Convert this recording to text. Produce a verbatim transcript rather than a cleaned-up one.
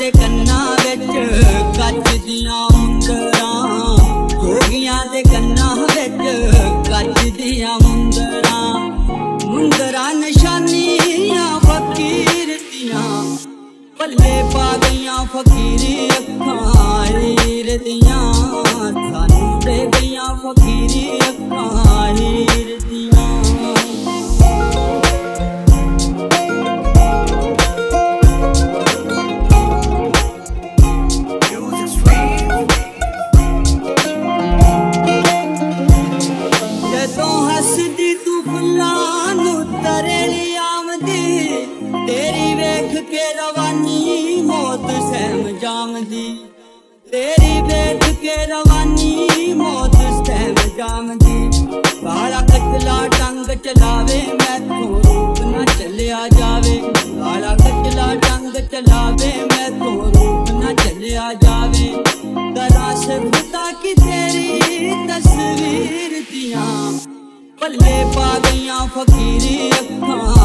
दे कन्ना विच कच दियां मुंदरां, जोगियां दे कन्ना विच कच दियां मुंदरां, मुंदरां निशानियां फकीर दियां, पल्ले पा गईयां फकीरी अखां हीर दियां, सानू दे गईयां फकीरी अखां हीर दियां। जदों हसदी तू फुल्लां नू तरली आमदी, तेरी वेख के रवानी मौत सहम जामदी, तेरी वेख के रवानी मौत सहम जामदी। काला कचला टंग चलावे मैथों रूप ना चलिया जावे, काला कचला टंग चलावे मैथों रूप ना चलिया जावे। करा से खुदा की तेरी तस्वीर दियां, पल्ले पा गईयां फकीरी अखां